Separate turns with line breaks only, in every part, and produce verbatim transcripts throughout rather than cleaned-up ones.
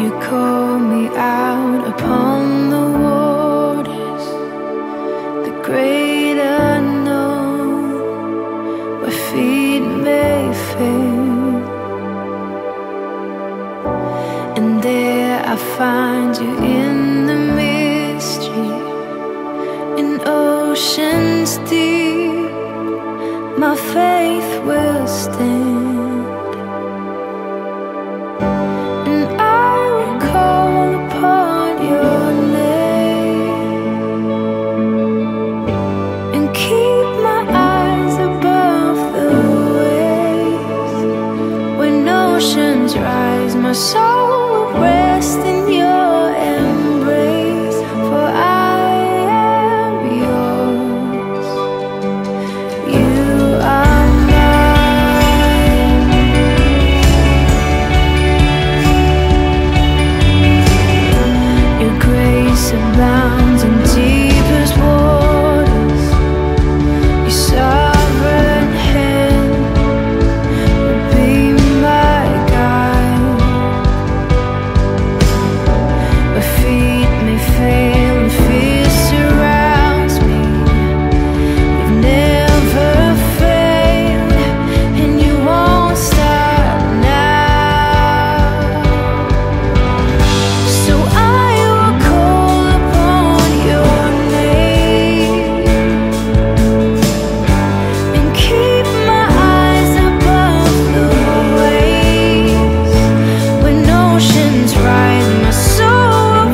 You call me out upon the waters, the great unknown, where feet may fail. And there I find you in the mystery, in oceans deep. My faith will stand. My soul will rest in your embrace, for I am yours. You are mine. Your grace abounds in deepest waters. Your sovereign hand will be my guide. Feet may fail and fear surrounds me. You've never failed, and you won't start now. So I will call upon your name and keep my eyes above the waves. When oceans rise, my soul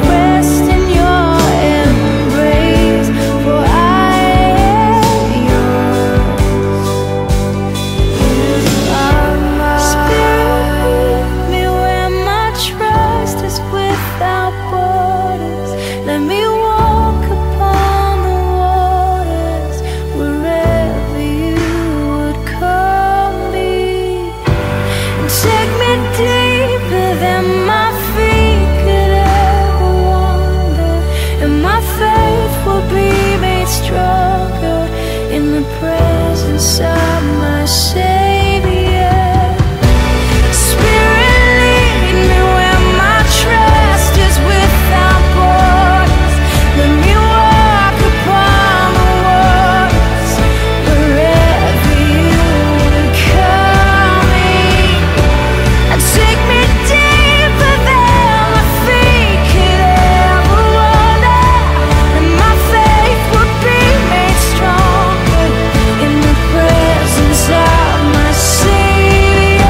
presence of my Savior. Spirit, lead me where my trust is without borders. Let me walk upon the waters wherever you would call me, and take me deeper than my feet could ever wander, and my faith would be made strong in the presence of my Savior.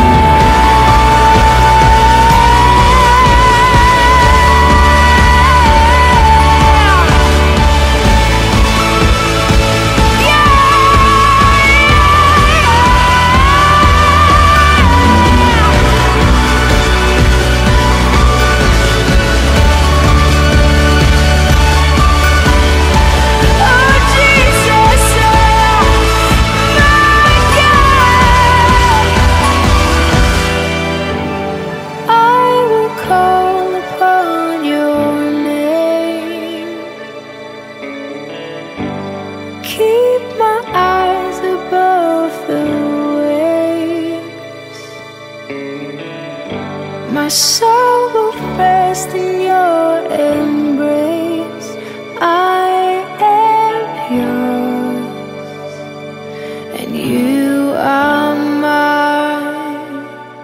Oh Jesus, I will call upon your name. Keep my eyes above the waves. My soul will rest in your embrace. I am yours, and you are mine.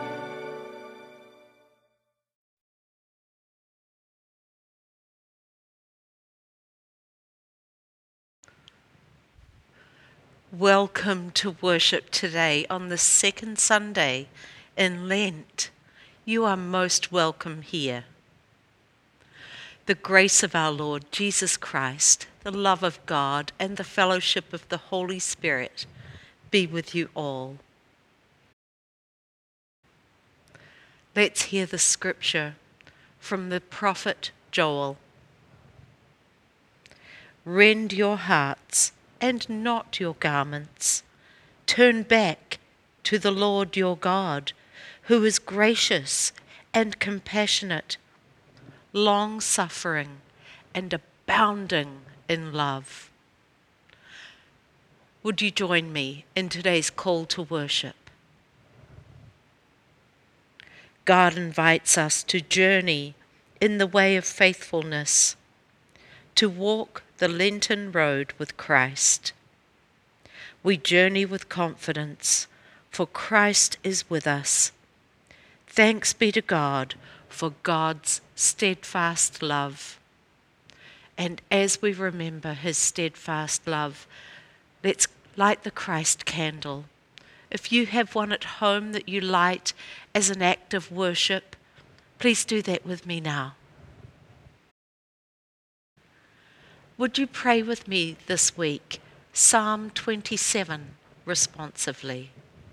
Welcome to worship today on the second Sunday in Lent. You are most welcome here. The grace of our Lord Jesus Christ, the love of God, and the fellowship of the Holy Spirit be with you all. Let's hear the scripture from the prophet Joel. Rend your hearts and not your garments. Turn back to the Lord your God, who is gracious and compassionate, long-suffering and abounding in love. Would you join me in today's call to worship? God invites us to journey in the way of faithfulness, to walk the Lenten road with Christ. We journey with confidence, for Christ is with us. Thanks be to God for God's steadfast love. And as we remember his steadfast love, let's light the Christ candle. If you have one at home that you light as an act of worship, please do that with me now. Would you pray with me this week, Psalm twenty-seven, responsively?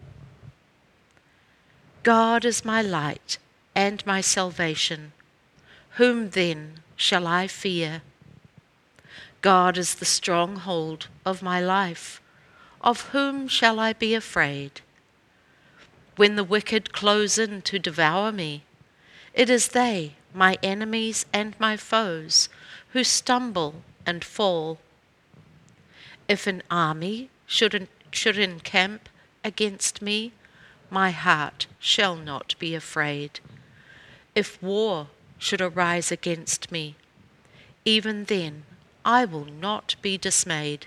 God is my light and my salvation. Whom then shall I fear? God is the stronghold of my life. Of whom shall I be afraid? When the wicked close in to devour me, it is they, my enemies and my foes, who stumble and fall. If an army should, should encamp against me, my heart shall not be afraid. If war should arise against me, even then I will not be dismayed.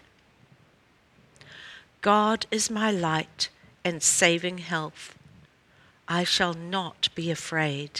God is my light and saving health. I shall not be afraid.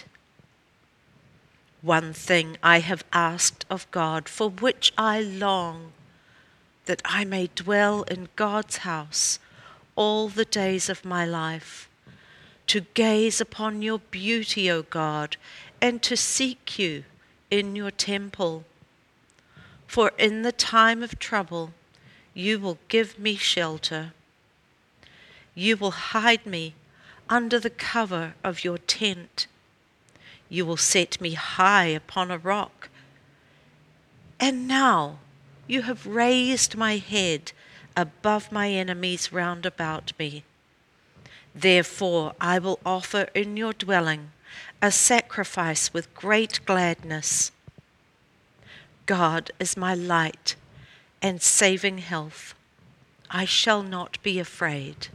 One thing I have asked of God, for which I long, that I may dwell in God's house all the days of my life, to gaze upon your beauty, O God, and to seek you in your temple. For in the time of trouble you will give me shelter. You will hide me under the cover of your tent. You will set me high upon a rock. And now you have raised my head above my enemies round about me. Therefore I will offer in your dwelling a sacrifice with great gladness. God is my light and saving health. I shall not be afraid.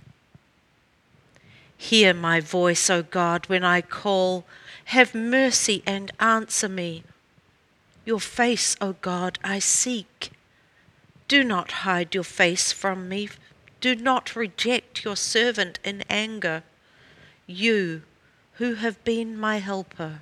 Hear my voice, O God, when I call. Have mercy and answer me. Your face, O God, I seek. Do not hide your face from me. Do not reject your servant in anger, you who have been my helper.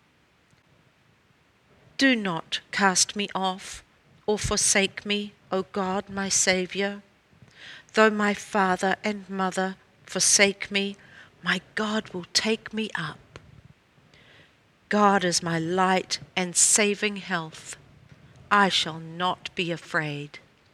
Do not cast me off or forsake me, O God, my Saviour. Though my father and mother forsake me, my God will take me up. God is my light and saving health. I shall not be afraid.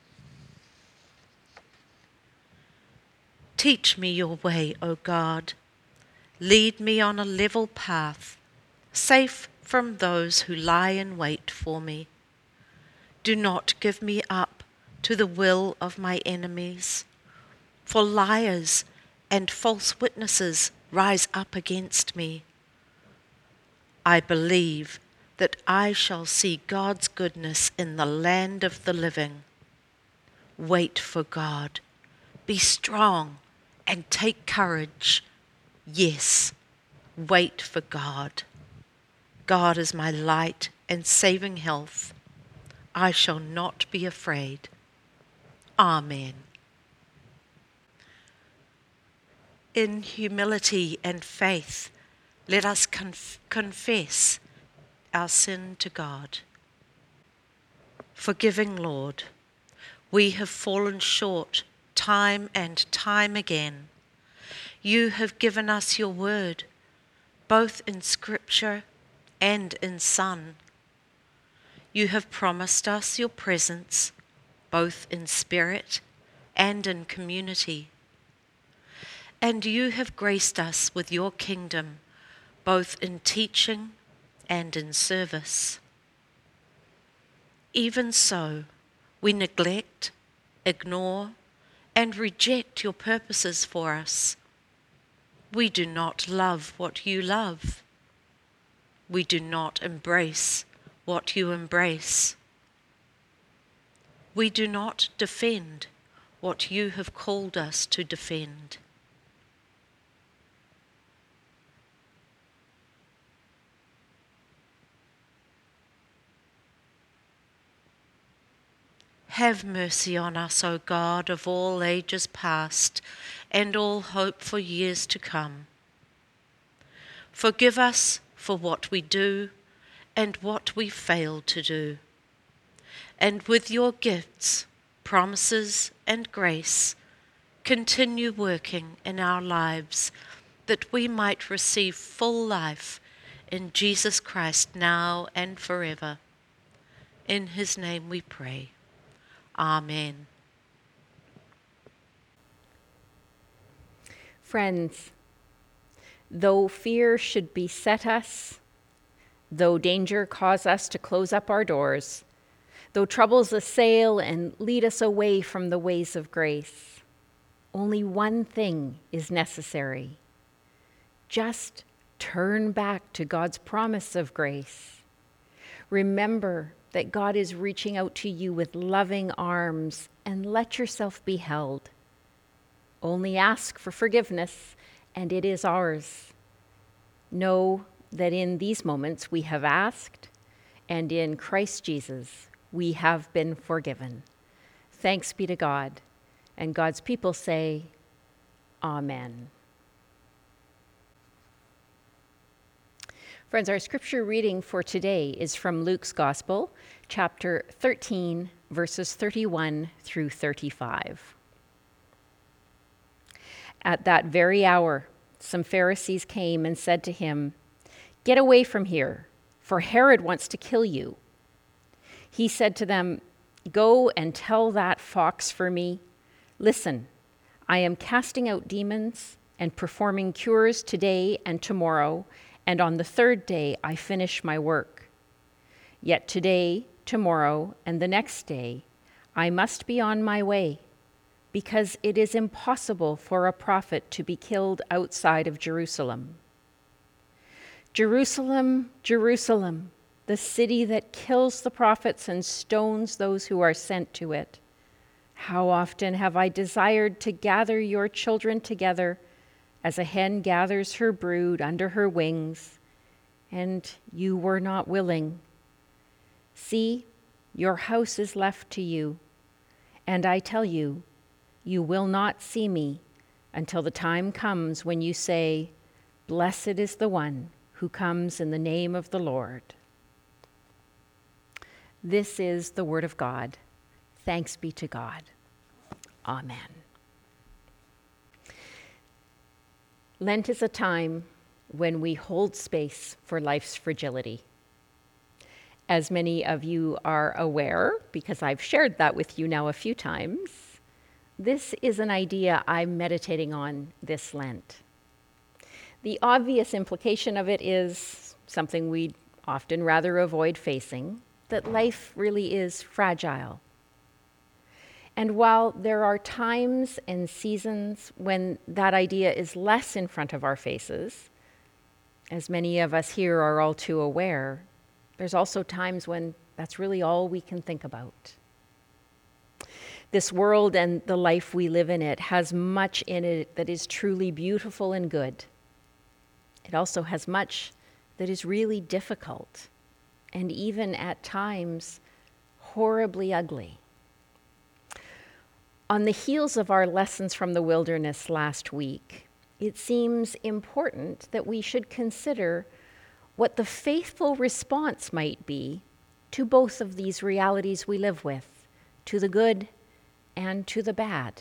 Teach me your way, O God. Lead me on a level path, safe from those who lie in wait for me. Do not give me up to the will of my enemies, for liars and false witnesses rise up against me. I believe that I shall see God's goodness in the land of the living. Wait for God. Be strong and take courage. Yes, wait for God. God is my light and saving health. I shall not be afraid. Amen. In humility and faith, let us conf- confess our sin to God. Forgiving Lord, we have fallen short time and time again. You have given us your word, both in Scripture and in Son. You have promised us your presence, both in spirit and in community. And you have graced us with your kingdom, both in teaching and in service. Even so, we neglect, ignore, and reject your purposes for us. We do not love what you love. We do not embrace what you embrace. We do not defend what you have called us to defend. Have mercy on us, O God of all ages past, and all hope for years to come. Forgive us for what we do and what we fail to do. And with your gifts, promises, and grace, continue working in our lives that we might receive full life in Jesus Christ now and forever. In his name we pray. Amen.
Friends, though fear should beset us, though danger cause us to close up our doors, though troubles assail and lead us away from the ways of grace, only one thing is necessary. Just turn back to God's promise of grace. Remember that God is reaching out to you with loving arms, and let yourself be held. Only ask for forgiveness, and it is ours. Know that in these moments we have asked, and in Christ Jesus we have been forgiven. Thanks be to God, and God's people say, Amen. Friends, our scripture reading for today is from Luke's Gospel, chapter thirteen, verses thirty-one through thirty-five. At that very hour, some Pharisees came and said to him, "Get away from here, for Herod wants to kill you." He said to them, "Go and tell that fox for me, 'Listen, I am casting out demons and performing cures today and tomorrow, and on the third day I finish my work. Yet today, tomorrow, and the next day I must be on my way, because it is impossible for a prophet to be killed outside of Jerusalem. Jerusalem, Jerusalem, the city that kills the prophets and stones those who are sent to it. How often have I desired to gather your children together as a hen gathers her brood under her wings, and you were not willing. See, your house is left to you, and I tell you, you will not see me until the time comes when you say, 'Blessed is the one who comes in the name of the Lord.'" This is the word of God. Thanks be to God. Amen. Lent is a time when we hold space for life's fragility. As many of you are aware, because I've shared that with you now a few times, this is an idea I'm meditating on this Lent. The obvious implication of it is something we'd often rather avoid facing, that life really is fragile. And while there are times and seasons when that idea is less in front of our faces, as many of us here are all too aware, there's also times when that's really all we can think about. This world and the life we live in it has much in it that is truly beautiful and good. It also has much that is really difficult and even at times horribly ugly. On the heels of our lessons from the wilderness last week, it seems important that we should consider what the faithful response might be to both of these realities we live with, to the good and to the bad.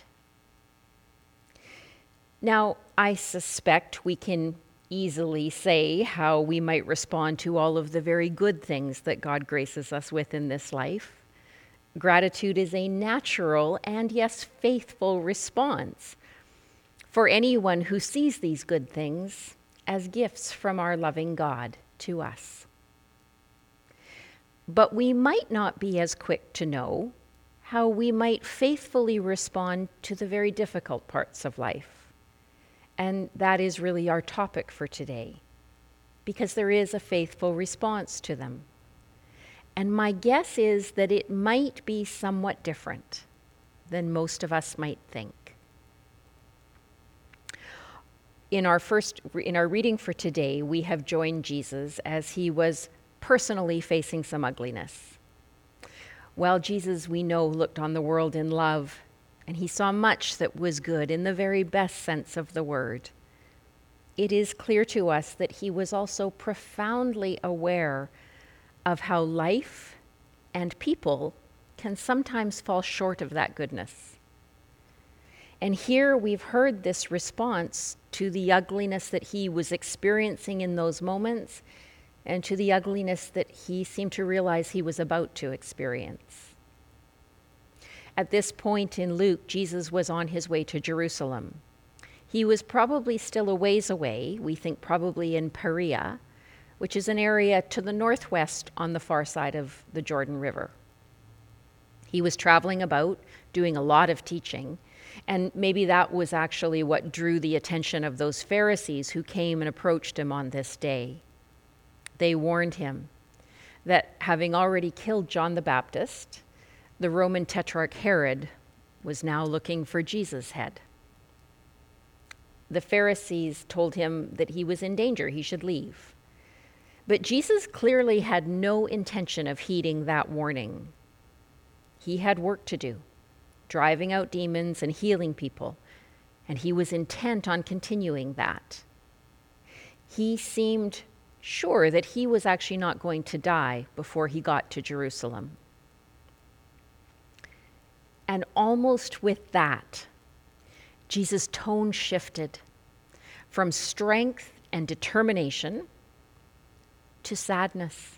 Now, I suspect we can easily say how we might respond to all of the very good things that God graces us with in this life. Gratitude is a natural and, yes, faithful response for anyone who sees these good things as gifts from our loving God to us. But we might not be as quick to know how we might faithfully respond to the very difficult parts of life. And that is really our topic for today, because there is a faithful response to them. And my guess is that it might be somewhat different than most of us might think. In our first, in our reading for today, we have joined Jesus as he was personally facing some ugliness. Well, Jesus, we know, looked on the world in love, and he saw much that was good in the very best sense of the word. It is clear to us that he was also profoundly aware of how life and people can sometimes fall short of that goodness. And here we've heard this response to the ugliness that he was experiencing in those moments and to the ugliness that he seemed to realize he was about to experience. At this point in Luke, Jesus was on his way to Jerusalem. He was probably still a ways away, we think probably in Perea, which is an area to the northwest on the far side of the Jordan River. He was traveling about, doing a lot of teaching, and maybe that was actually what drew the attention of those Pharisees who came and approached him on this day. They warned him that having already killed John the Baptist, the Roman Tetrarch Herod was now looking for Jesus' head. The Pharisees told him that he was in danger, he should leave. But Jesus clearly had no intention of heeding that warning. He had work to do, driving out demons and healing people, and he was intent on continuing that. He seemed sure that he was actually not going to die before he got to Jerusalem. And almost with that, Jesus' tone shifted from strength and determination to sadness.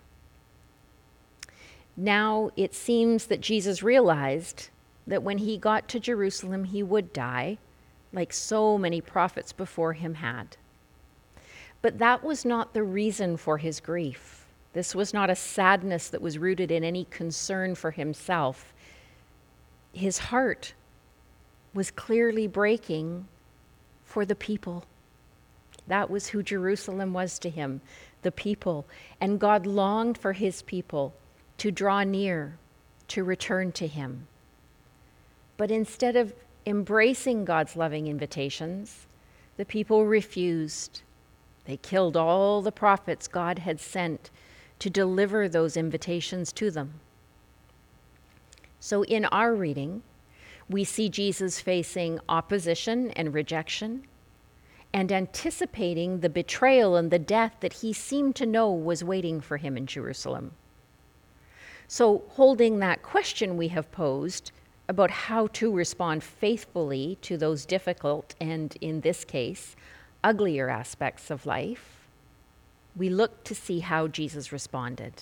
Now it seems that Jesus realized that when he got to Jerusalem, he would die, like so many prophets before him had. But that was not the reason for his grief. This was not a sadness that was rooted in any concern for himself. His heart was clearly breaking for the people. That was who Jerusalem was to him, the people. And God longed for his people to draw near, to return to him. But instead of embracing God's loving invitations, the people refused. They killed all the prophets God had sent to deliver those invitations to them. So in our reading, we see Jesus facing opposition and rejection and anticipating the betrayal and the death that he seemed to know was waiting for him in Jerusalem. So holding that question we have posed about how to respond faithfully to those difficult and, in this case, uglier aspects of life, we look to see how Jesus responded.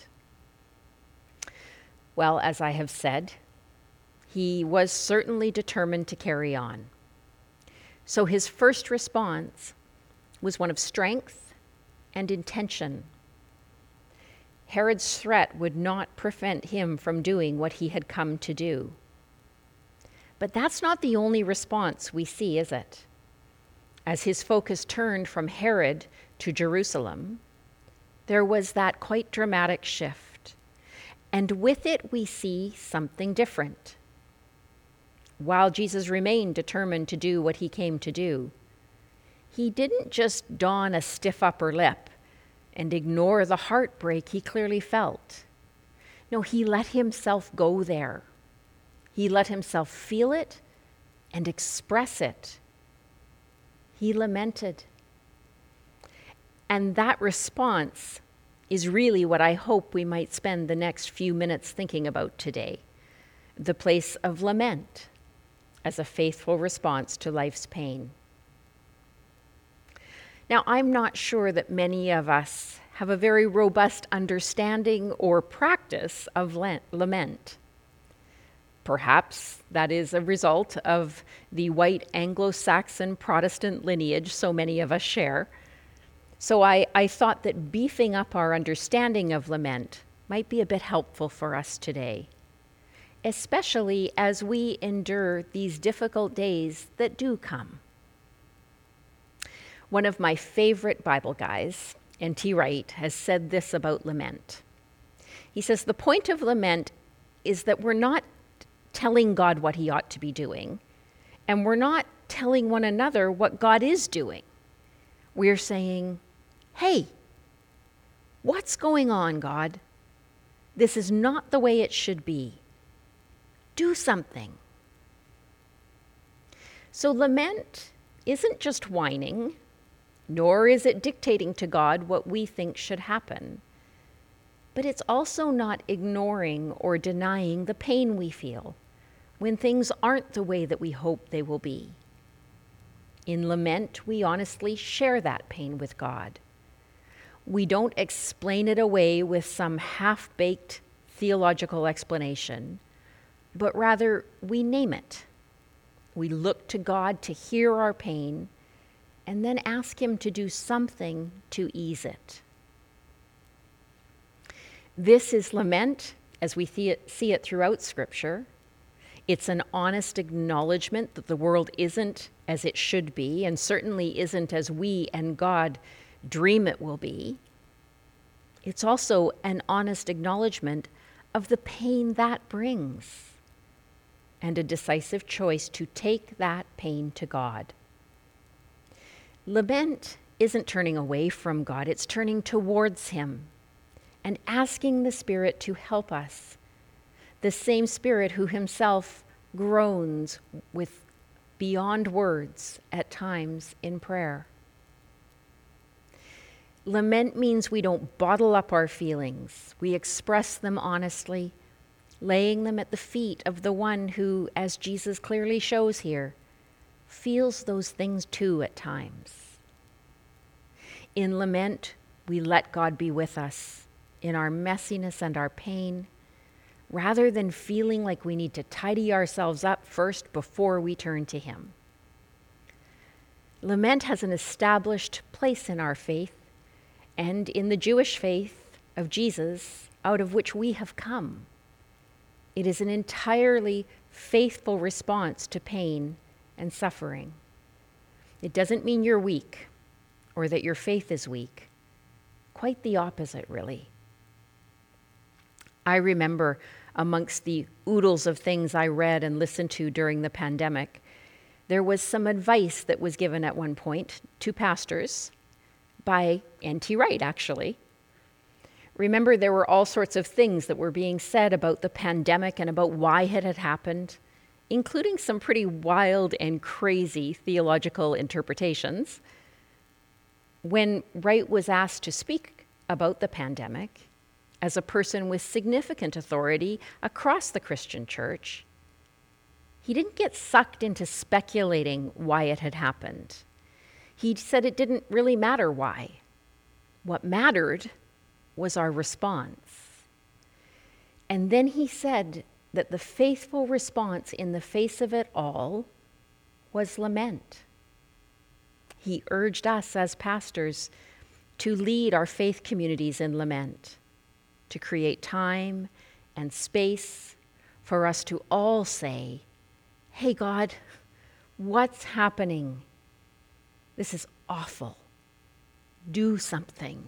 Well, as I have said, he was certainly determined to carry on. So his first response was one of strength and intention. Herod's threat would not prevent him from doing what he had come to do. But that's not the only response we see, is it? As his focus turned from Herod to Jerusalem, there was that quite dramatic shift. And with it, we see something different. While Jesus remained determined to do what he came to do, he didn't just don a stiff upper lip and ignore the heartbreak he clearly felt. No, he let himself go there. He let himself feel it and express it. He lamented. And that response is really what I hope we might spend the next few minutes thinking about today. The place of lament as a faithful response to life's pain. Now, I'm not sure that many of us have a very robust understanding or practice of lament. Perhaps that is a result of the white Anglo-Saxon Protestant lineage so many of us share. So I, I thought that beefing up our understanding of lament might be a bit helpful for us today, especially as we endure these difficult days that do come. One of my favorite Bible guys, N T Wright, has said this about lament. He says, the point of lament is that we're not telling God what he ought to be doing, and we're not telling one another what God is doing. We're saying, hey, what's going on, God? This is not the way it should be. Do something. So lament isn't just whining, nor is it dictating to God what we think should happen. But it's also not ignoring or denying the pain we feel when things aren't the way that we hope they will be. In lament, we honestly share that pain with God. We don't explain it away with some half-baked theological explanation, but rather we name it. We look to God to hear our pain and then ask Him to do something to ease it. This is lament as we see it, see it throughout Scripture. It's an honest acknowledgement that the world isn't as it should be, and certainly isn't as we and God dream it will be. It's also an honest acknowledgement of the pain that brings, and a decisive choice to take that pain to God. Lament isn't turning away from God, it's turning towards Him and asking the Spirit to help us, the same Spirit who Himself groans with beyond words at times in prayer. Lament means we don't bottle up our feelings. We express them honestly, laying them at the feet of the one who, as Jesus clearly shows here, feels those things too at times. In lament, we let God be with us in our messiness and our pain, rather than feeling like we need to tidy ourselves up first before we turn to Him. Lament has an established place in our faith and in the Jewish faith of Jesus, out of which we have come. It is an entirely faithful response to pain and suffering. It doesn't mean you're weak or that your faith is weak. Quite the opposite, really. I remember amongst the oodles of things I read and listened to during the pandemic, there was some advice that was given at one point to pastors by N T Wright, actually. Remember, there were all sorts of things that were being said about the pandemic and about why it had happened, including some pretty wild and crazy theological interpretations. When Wright was asked to speak about the pandemic, as a person with significant authority across the Christian church, he didn't get sucked into speculating why it had happened. He said it didn't really matter why. What mattered was our response. And then he said that the faithful response in the face of it all was lament. He urged us as pastors to lead our faith communities in lament, to create time and space for us to all say, "Hey God, what's happening? This is awful. Do something."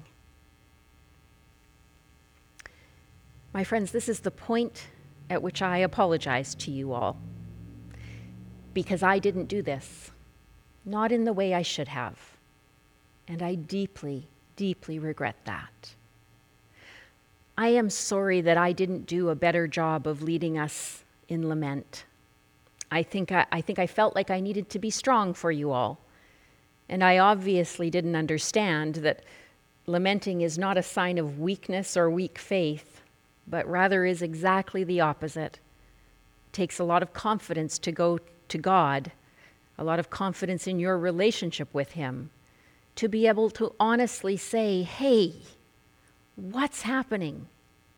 My friends, this is the point at which I apologize to you all, because I didn't do this, not in the way I should have, and I deeply, deeply regret that. I am sorry that I didn't do a better job of leading us in lament. I think I, I think I felt like I needed to be strong for you all, and I obviously didn't understand that lamenting is not a sign of weakness or weak faith, but rather is exactly the opposite. It takes a lot of confidence to go to God, a lot of confidence in your relationship with Him, to be able to honestly say, "Hey, what's happening?"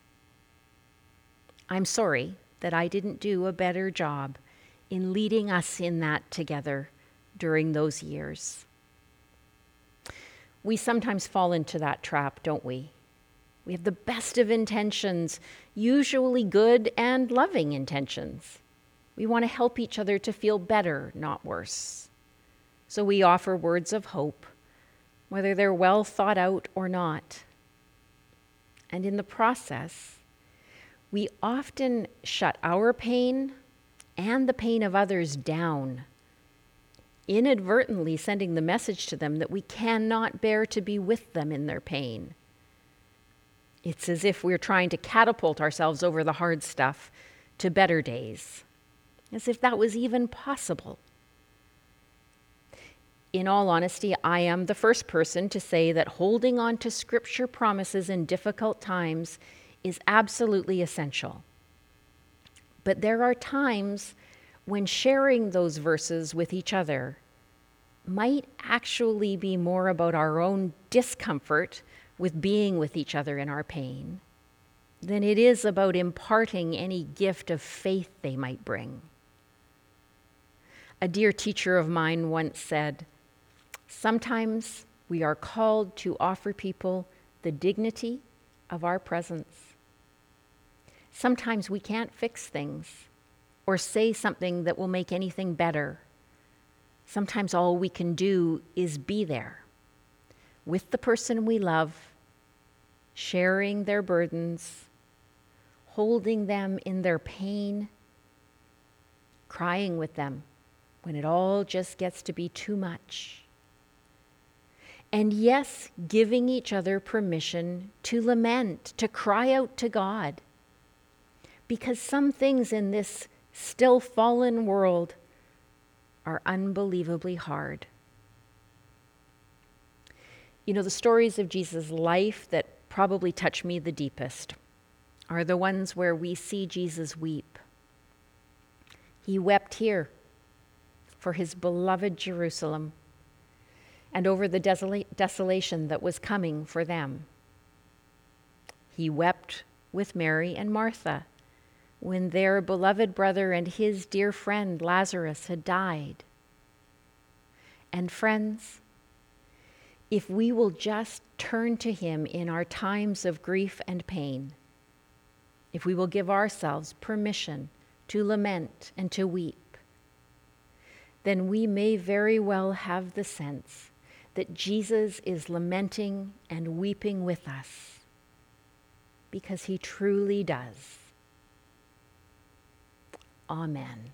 I'm sorry that I didn't do a better job in leading us in that together during those years. We sometimes fall into that trap, don't we? We have the best of intentions, usually good and loving intentions. We want to help each other to feel better, not worse. So we offer words of hope, whether they're well thought out or not. And in the process, we often shut our pain and the pain of others down, inadvertently sending the message to them that we cannot bear to be with them in their pain. It's as if we're trying to catapult ourselves over the hard stuff to better days, as if that was even possible. In all honesty, I am the first person to say that holding on to Scripture promises in difficult times is absolutely essential. But there are times when sharing those verses with each other might actually be more about our own discomfort with being with each other in our pain than it is about imparting any gift of faith they might bring. A dear teacher of mine once said, "Sometimes we are called to offer people the dignity of our presence. Sometimes we can't fix things or say something that will make anything better. Sometimes all we can do is be there with the person we love, sharing their burdens, holding them in their pain, crying with them when it all just gets to be too much. And yes, giving each other permission to lament, to cry out to God. Because some things in this still fallen world are unbelievably hard." You know, the stories of Jesus' life that probably touch me the deepest are the ones where we see Jesus weep. He wept here for his beloved Jerusalem and over the desola- desolation that was coming for them. He wept with Mary and Martha when their beloved brother and his dear friend Lazarus had died. And friends, if we will just turn to him in our times of grief and pain, if we will give ourselves permission to lament and to weep, then we may very well have the sense that Jesus is lamenting and weeping with us, because he truly does. Amen.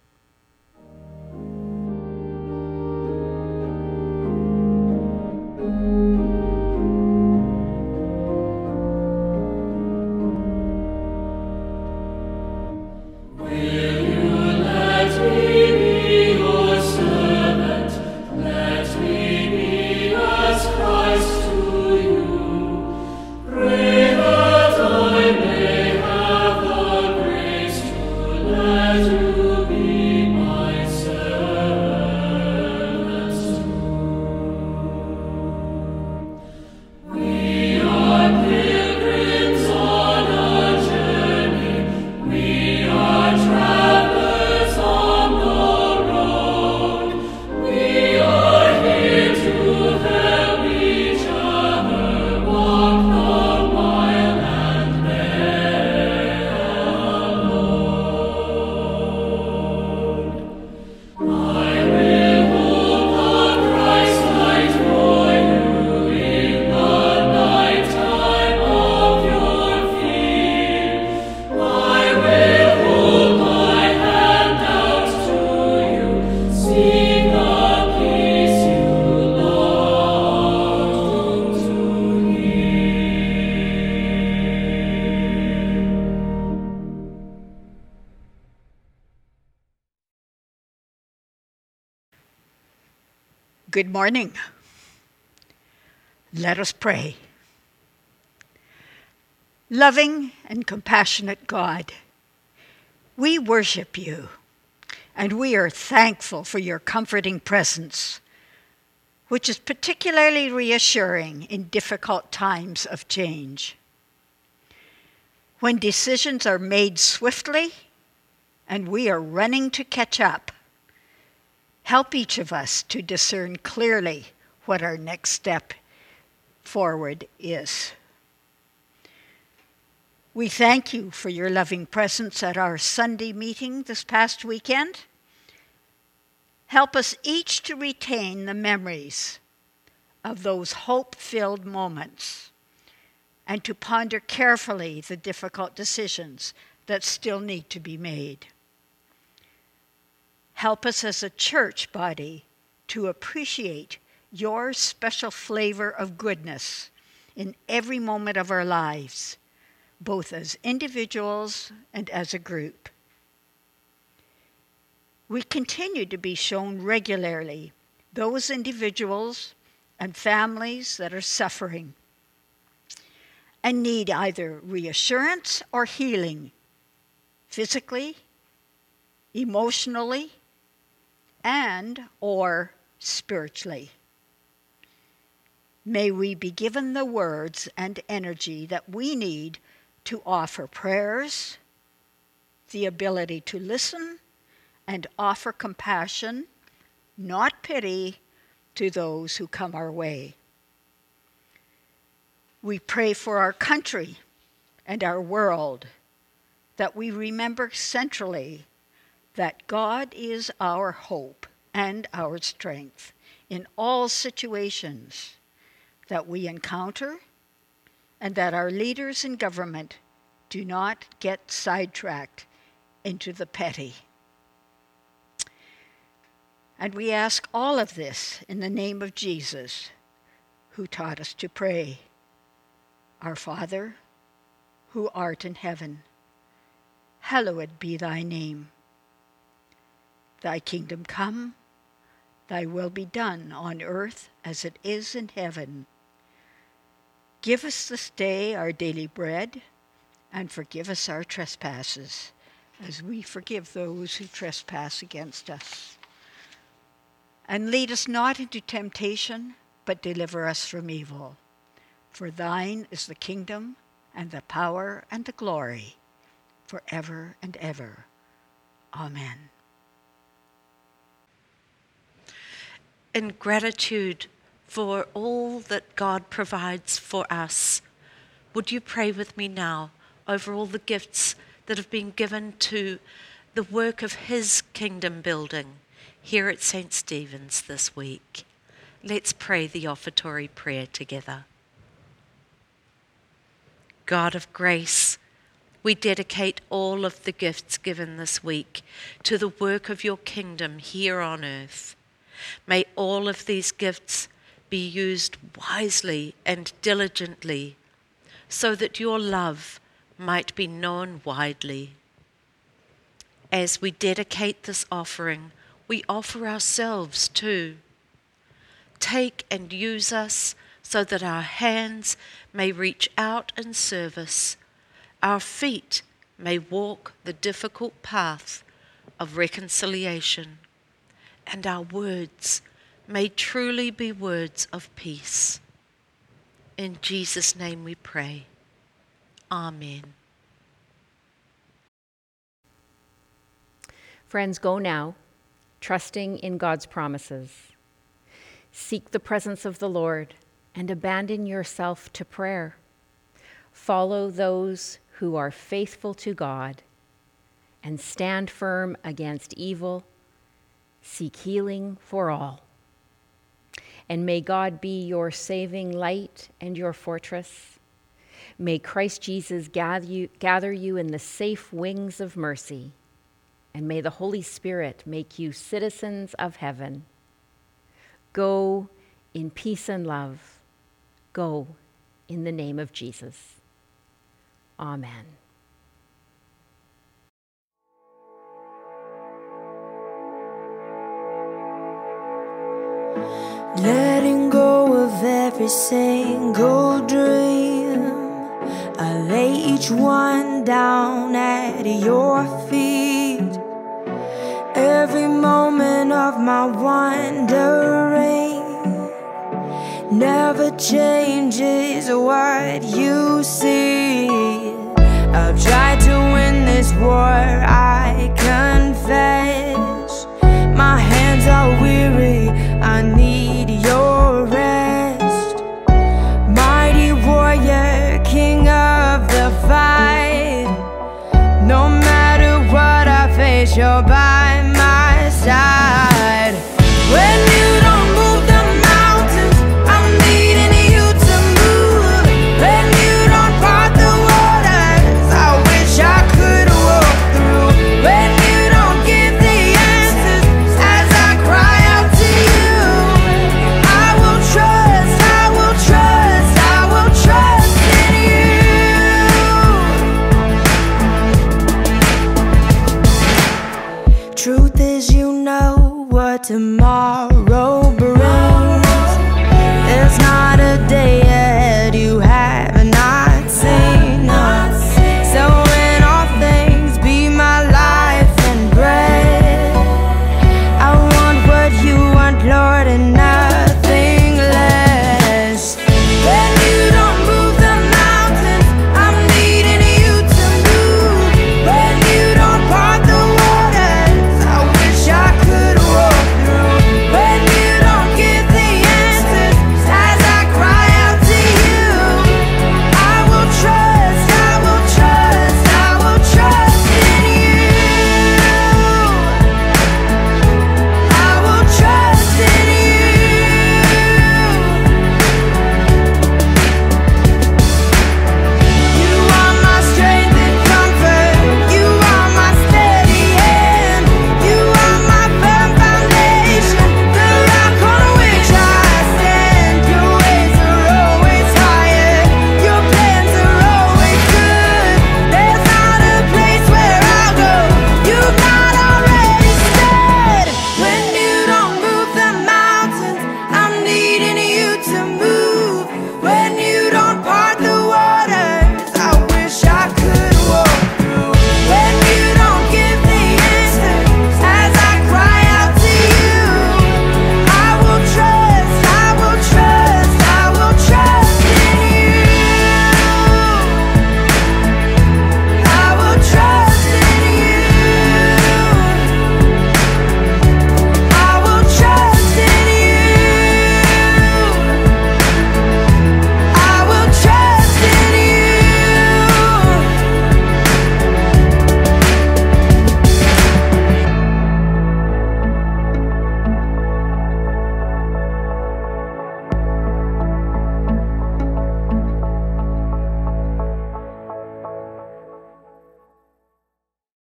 Good morning. Let us pray. Loving and compassionate God, we worship you, and we are thankful for your comforting presence, which is particularly reassuring in difficult times of change. When decisions are made swiftly and we are running to catch up, help each of us to discern clearly what our next step forward is. We thank you for your loving presence at our Sunday meeting this past weekend. Help us each to retain the memories of those hope-filled moments and to ponder carefully the difficult decisions that still need to be made. Help us as a church body to appreciate your special flavor of goodness in every moment of our lives, both as individuals and as a group. we continue to be shown regularly those individuals and families that are suffering and need either reassurance or healing, physically, emotionally, and or spiritually. May we be given the words and energy that we need to offer prayers, the ability to listen, and offer compassion, not pity, to those who come our way. We pray for our country and our world, that we remember centrally that God is our hope and our strength in all situations that we encounter, and that our leaders in government do not get sidetracked into the petty. And we ask all of this in the name of Jesus, who taught us to pray. Our Father, who art in heaven, hallowed be thy name. Thy kingdom come, thy will be done on earth as it is in heaven. Give us this day our daily bread, and forgive us our trespasses, as we forgive those who trespass against us. And lead us not into temptation, but deliver us from evil. For thine is the kingdom, and the power, and the glory, forever and ever. Amen.
In gratitude for all that God provides for us, would you pray with me now over all the gifts that have been given to the work of his kingdom building here at Saint Stephen's this week? Let's pray the offertory prayer together. God of grace, we dedicate all of the gifts given this week to the work of your kingdom here on earth. May all of these gifts be used wisely and diligently, so that your love might be known widely. As we dedicate this offering, we offer ourselves too. Take and use us so that our hands may reach out in service, our feet may walk the difficult path of reconciliation, and our words may truly be words of peace. In Jesus' name we pray. Amen.
Friends, go now, trusting in God's promises. Seek the presence of the Lord and abandon yourself to prayer. Follow those who are faithful to God and stand firm against evil. Seek healing for all. And may God be your saving light and your fortress. May Christ Jesus gather you, gather you in the safe wings of mercy. And may the Holy Spirit make you citizens of heaven. Go in peace and love. Go in the name of Jesus. Amen.
Letting go of every single dream, I lay each one down at your feet. Every moment of my wandering never changes what you see. I've tried to win this war, I confess. My hands are weary, I need your rest. Mighty warrior, king of the fight. No matter what I face, you're by my side. When you don't move the mountains, I'm needing you to move. When you don't part the waters, I wish I could walk through. When you don't give the answers as I cry out to you, I will trust, I will trust, I will trust in you. tomorrow.